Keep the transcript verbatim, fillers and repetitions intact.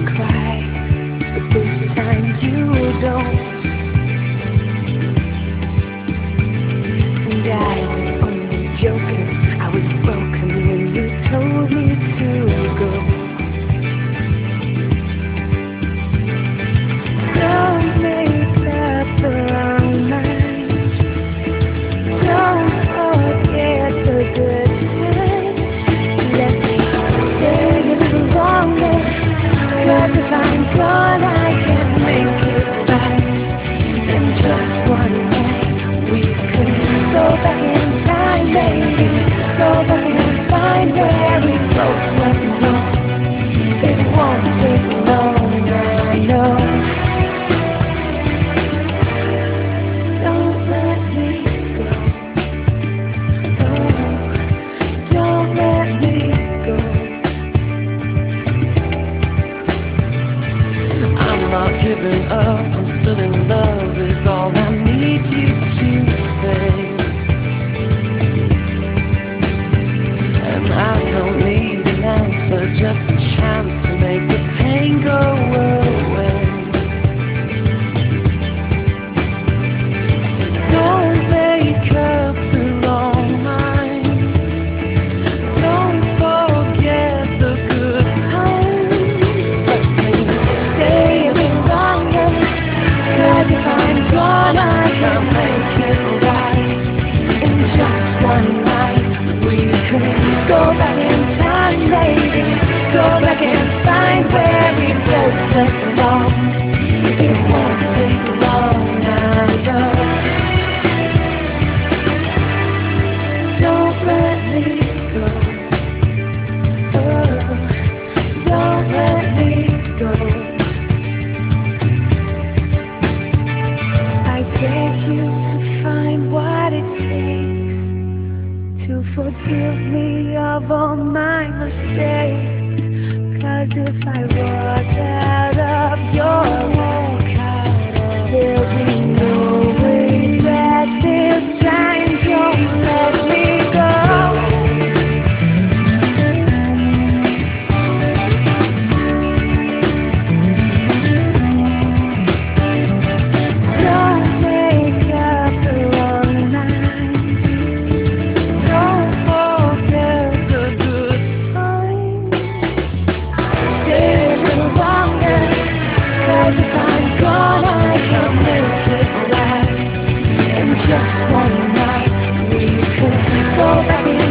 cry, but this time you don't. And I was only joking, I was broken when you told me to go. Don't make up the wrong mind. Don't forget the good times. Let me stay a little longer, 'cause if I'm gone I can make it right. In just one night we could go back in time, maybe go back and find where we both went wrong. It won't take long, I know. Don't let me go. Oh, don't let me go. I'm not giving up, I'm still in love is all I need you to say. And I don't need an answer, just a chance to make the pain go away. Don't make up the wrong mind. Don't forget the good times. Let me stay a little longer, 'cause if I'm gone I can make it right. In just one night we could go back in time, maybe go back and find where we both went wrong. It won't take long, I know. Don't let me go. Oh, don't let me go. I beg you to find what it takes to forgive me of all my mistakes. 'Cause if I walk out of your life, there'll be no way back this time. Don't let me go. Don't make up the wrong mind. Don't forget the good times. Stay a little longer, 'cause if I'm gone I can make it right. In just one night we could go back in